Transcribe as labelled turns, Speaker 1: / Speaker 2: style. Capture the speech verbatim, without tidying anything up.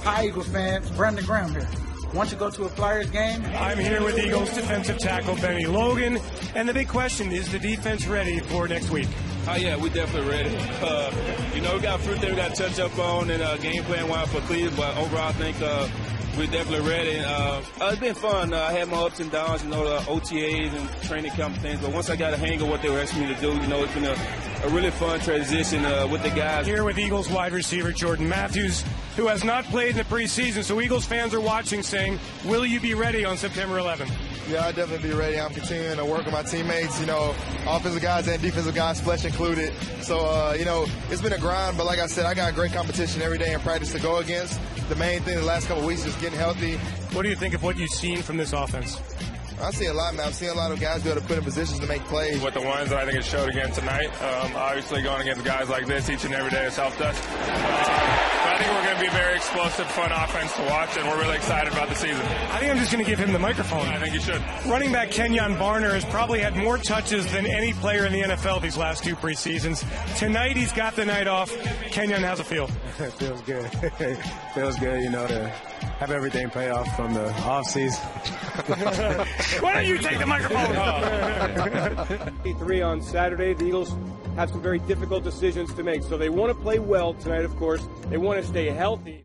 Speaker 1: Hi, Eagles fans. Brandon Graham here. Want to go to a Flyers game?
Speaker 2: I'm here with Eagles defensive tackle Benny Logan. And the big question, is the defense ready for next week?
Speaker 3: Oh, yeah, we're definitely ready. Uh, you know, we got a few things we got to touch up on and uh, game plan wise for Cleveland, but overall I think uh, we're definitely ready. Uh, uh, it's been fun. Uh, I had my ups and downs, you know, the O T As and training camp things, but once I got a hang of what they were asking me to do, you know, it's been a, a really fun transition uh, with the guys.
Speaker 2: Here with Eagles wide receiver Jordan Matthews, who has not played in the preseason, so Eagles fans are watching saying, will you be ready on September eleventh?
Speaker 4: Yeah, I'll definitely be ready. I'm continuing to work with my teammates, you know, offensive guys and defensive guys, flesh included. So, uh, you know, it's been a grind, but like I said, I got great competition every day in practice to go against. The main thing the last couple of weeks is getting healthy.
Speaker 2: What do you think of what you've seen from this offense?
Speaker 4: I see a lot, man. I've seen a lot of guys be able to put in positions to make plays.
Speaker 5: With the ones that I think it showed again tonight, um, obviously going against guys like this each and every day has helped us. Uh, but I think we're going to be a very explosive, fun offense to watch, and we're really excited about the season.
Speaker 2: I think I'm just going to give him the microphone.
Speaker 5: I think you should.
Speaker 2: Running back Kenyon Barner has probably had more touches than any player in the N F L these last two preseasons. Tonight he's got the night off. Kenyon, how's it feel?
Speaker 6: It feels good. Feels good, you know, to have everything pay off from the off season.
Speaker 2: Why don't you take the microphone?
Speaker 7: Three on Saturday. The Eagles have some very difficult decisions to make. So they want to play well tonight, of course. They want to stay healthy.